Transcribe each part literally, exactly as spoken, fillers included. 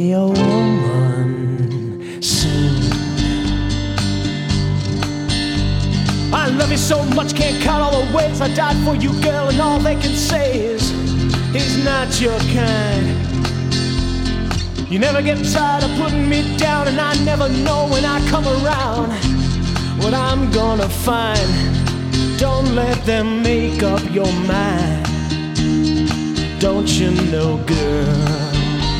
be a woman soon. I love you so much, can't count all the ways I died for you, girl, and all they can say is he's not your kind. You never get tired of putting me down, and I never know when I come around what I'm gonna find. Don't let them make up your mind. Don't you know, girl,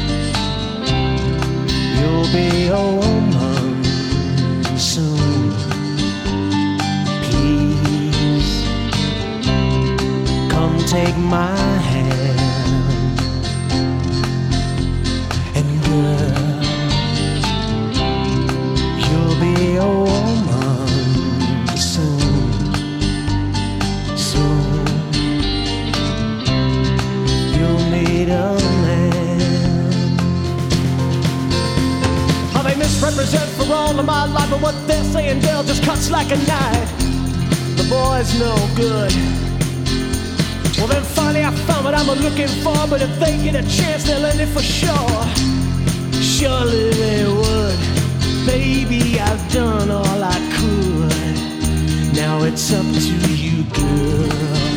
you'll be a woman soon. Please come take my hand, and girl, you'll be a woman soon, soon. You'll need a man. How they misrepresent for all of my life, but what they're saying, girl, just cuts like a knife. The boy's no good. Well, then finally I found what I'm looking for, but if they get a chance, they'll end it for sure. Surely they would. Baby, I've done all I could. Now it's up to you, girl.